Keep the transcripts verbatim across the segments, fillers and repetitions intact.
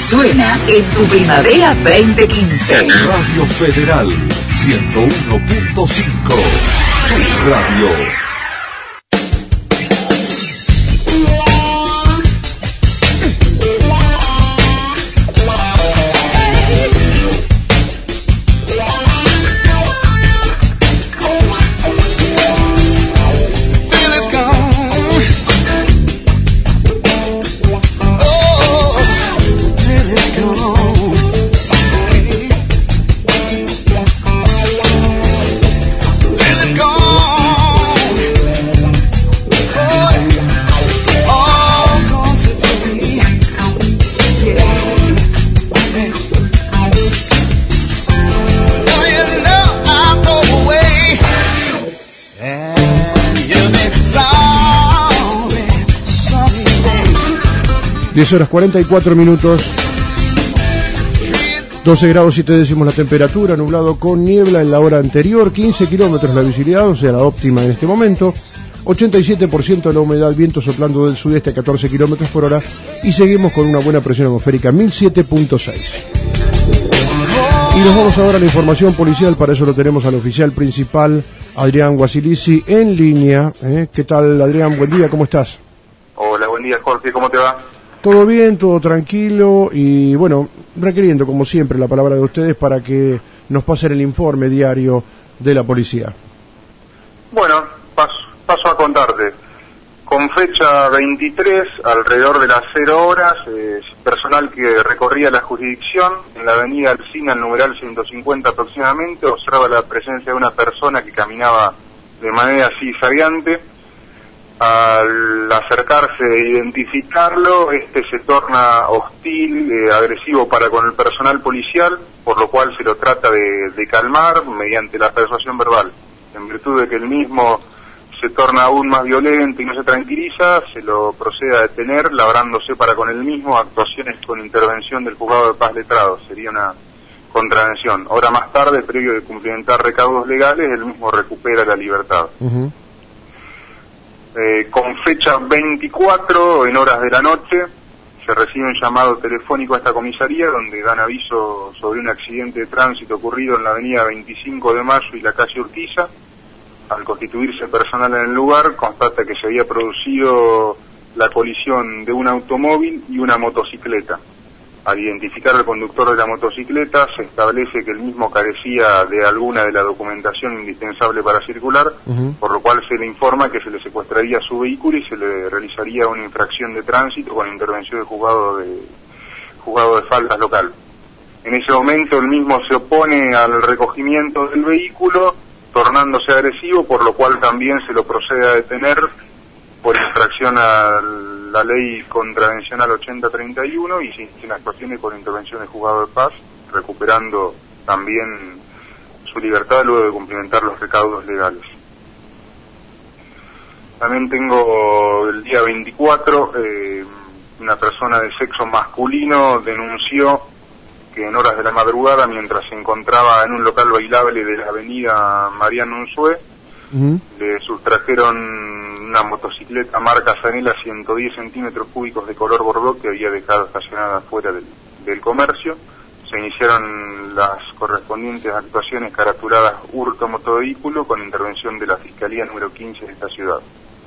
Suena en tu primavera veinte quince. Radio Federal ciento uno punto cinco. Tu radio. diez horas cuarenta y cuatro minutos, doce grados siete décimos la temperatura, nublado con niebla en la hora anterior, quince kilómetros la visibilidad, o sea la óptima en este momento, ochenta y siete por ciento la humedad, viento soplando del sudeste a catorce kilómetros por hora y seguimos con una buena presión atmosférica, mil siete punto seis. Y nos vamos ahora a la información policial, para eso lo tenemos al oficial principal, Adrián Guasilisi, en línea. ¿Eh? ¿Qué tal, Adrián? Buen día, ¿cómo estás? Hola, buen día, Jorge, ¿cómo te va? Todo bien, todo tranquilo y bueno, requiriendo como siempre la palabra de ustedes para que nos pasen el informe diario de la policía. Bueno, paso, paso a contarte. Con fecha veintitrés, alrededor de las cero horas, eh, personal que recorría la jurisdicción en la avenida Alsina, el numeral ciento cincuenta aproximadamente, observa la presencia de una persona que caminaba de manera zigzagueante. Al acercarse e identificarlo, este se torna hostil, eh, agresivo para con el personal policial, por lo cual se lo trata de, de calmar mediante la persuasión verbal. En virtud de que el mismo se torna aún más violento y no se tranquiliza, se lo procede a detener, labrándose para con el mismo actuaciones con intervención del juzgado de paz letrado. Sería una contravención. Hora más tarde, previo de cumplimentar recaudos legales, el mismo recupera la libertad. Uh-huh. Eh, con fecha veinticuatro, en horas de la noche, se recibe un llamado telefónico a esta comisaría donde dan aviso sobre un accidente de tránsito ocurrido en la avenida veinticinco de mayo y la calle Urquiza. Al constituirse personal en el lugar, constata que se había producido la colisión de un automóvil y una motocicleta. Al identificar al conductor de la motocicleta, se establece que el mismo carecía de alguna de la documentación indispensable para circular, uh-huh. por lo cual se le informa que se le secuestraría su vehículo y se le realizaría una infracción de tránsito con intervención del juzgado de, juzgado de faltas local. En ese momento el mismo se opone al recogimiento del vehículo, tornándose agresivo, por lo cual también se lo procede a detener por infracción a la ley contravencional ochenta treinta y uno y sin, sin actuaciones por intervención del juzgado de paz, recuperando también su libertad luego de cumplimentar los recaudos legales. También tengo el día veinticuatro, eh, una persona de sexo masculino denunció que en horas de la madrugada, mientras se encontraba en un local bailable de la avenida Mariano Unzué, uh-huh. le sustrajeron una motocicleta marca Zanela ciento diez centímetros cúbicos de color bordó que había dejado estacionada fuera del, del comercio. Se iniciaron las correspondientes actuaciones caratuladas hurto motovehículo con intervención de la Fiscalía número quince de esta ciudad.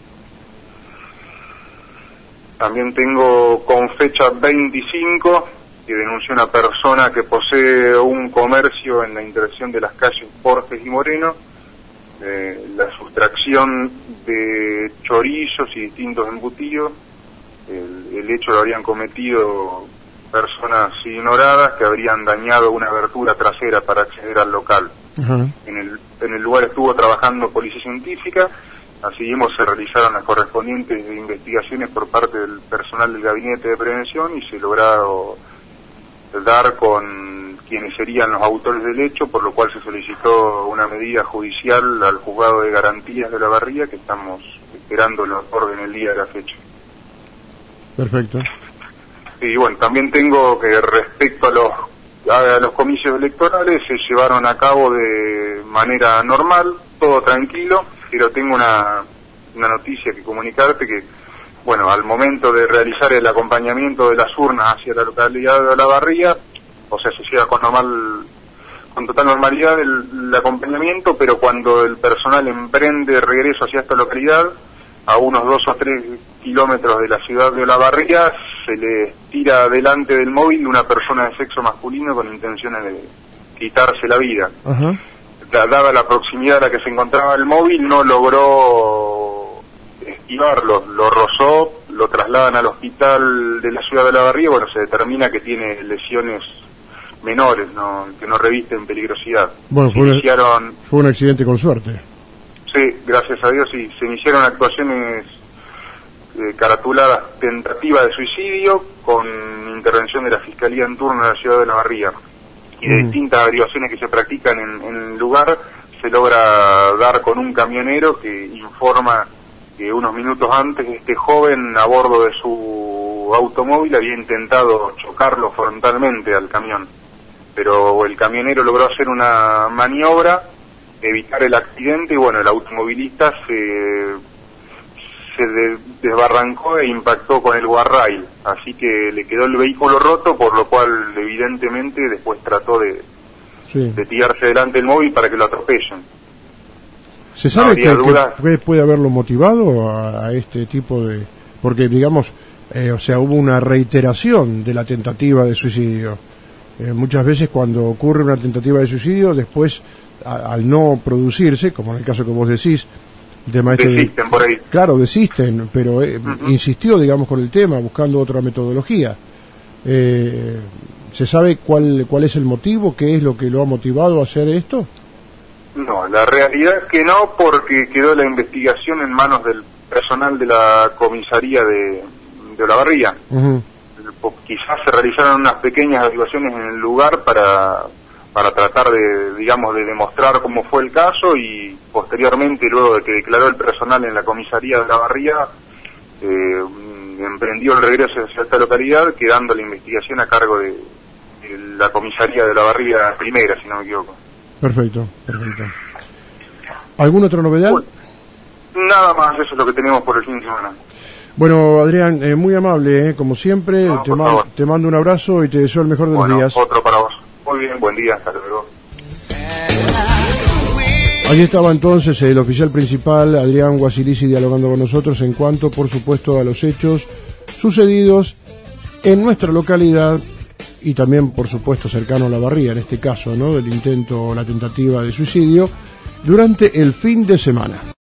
También tengo con fecha veinticinco que denunció una persona que posee un comercio en la intersección de las calles Borges y Moreno, eh, la sustracción de chorizos y distintos embutidos. El, el hecho lo habrían cometido personas ignoradas que habrían dañado una abertura trasera para acceder al local. Uh-huh. En el, en el lugar estuvo trabajando policía científica. Así mismo se realizaron las correspondientes investigaciones por parte del personal del Gabinete de Prevención y se lograron dar con quienes serían los autores del hecho, por lo cual se solicitó una medida judicial al juzgado de garantías de la Barría, que estamos esperando los orden el día de la fecha. Perfecto. Y bueno, también tengo que respecto a los a los comicios electorales se llevaron a cabo de manera normal, todo tranquilo, pero tengo una, una noticia que comunicarte que, bueno, al momento de realizar el acompañamiento de las urnas hacia la localidad de Olavarría, o sea, se lleva con normal, con total normalidad el, el acompañamiento, pero cuando el personal emprende el regreso hacia esta localidad, a unos dos o tres kilómetros de la ciudad de Olavarría, se le tira delante del móvil una persona de sexo masculino con intenciones de quitarse la vida. Ajá. Dada la proximidad a la que se encontraba el móvil, no logró esquivarlo, lo rozó, lo trasladan al hospital de la ciudad de Olavarría, bueno, se determina que tiene lesiones menores, no, que no revisten peligrosidad. Bueno, fue, iniciaron, fue un accidente con suerte. Sí, gracias a Dios, sí, se iniciaron actuaciones eh, caratuladas tentativa de suicidio con intervención de la Fiscalía en turno de la ciudad de Olavarría. Y de mm. distintas averiguaciones que se practican en, en el lugar, se logra dar con un camionero que informa que unos minutos antes este joven a bordo de su automóvil había intentado chocarlo frontalmente al camión, pero el camionero logró hacer una maniobra, evitar el accidente, y bueno, el automovilista se, se de, desbarrancó e impactó con el guarrail, así que le quedó el vehículo roto, por lo cual evidentemente después trató de, sí. de tirarse delante del móvil para que lo atropellen. ¿Se sabe que, que puede haberlo motivado a, a este tipo de...? Porque, digamos, eh, o sea, hubo una reiteración de la tentativa de suicidio. Eh, muchas veces cuando ocurre una tentativa de suicidio, después, a, al no producirse, como en el caso que vos decís, de maestro desisten de, por ahí. Claro, desisten, pero eh, uh-huh. insistió, digamos, con el tema, buscando otra metodología. Eh, ¿Se sabe cuál, cuál es el motivo? ¿Qué es lo que lo ha motivado a hacer esto? No, la realidad es que no, porque quedó la investigación en manos del personal de la comisaría de, de Olavarría. Uh-huh. Quizás se realizaron unas pequeñas averiguaciones en el lugar para, para tratar de, digamos, de demostrar cómo fue el caso, y posteriormente, luego de que declaró el personal en la comisaría de Olavarría, eh, emprendió el regreso hacia esta localidad, quedando la investigación a cargo de, de la comisaría de Olavarría primera, si no me equivoco. Perfecto, perfecto. ¿Alguna otra novedad? Bueno, nada más, eso es lo que tenemos por el fin de semana. Bueno, Adrián, eh, muy amable, eh, como siempre, no, te, ma- te mando un abrazo y te deseo el mejor de bueno, los días. Otro para vos. Muy bien, buen día, hasta luego. Allí estaba entonces el oficial principal, Adrián Guasilici, dialogando con nosotros en cuanto, por supuesto, a los hechos sucedidos en nuestra localidad y también, por supuesto, cercano a Olavarría, en este caso, ¿no?, del intento o la tentativa de suicidio durante el fin de semana.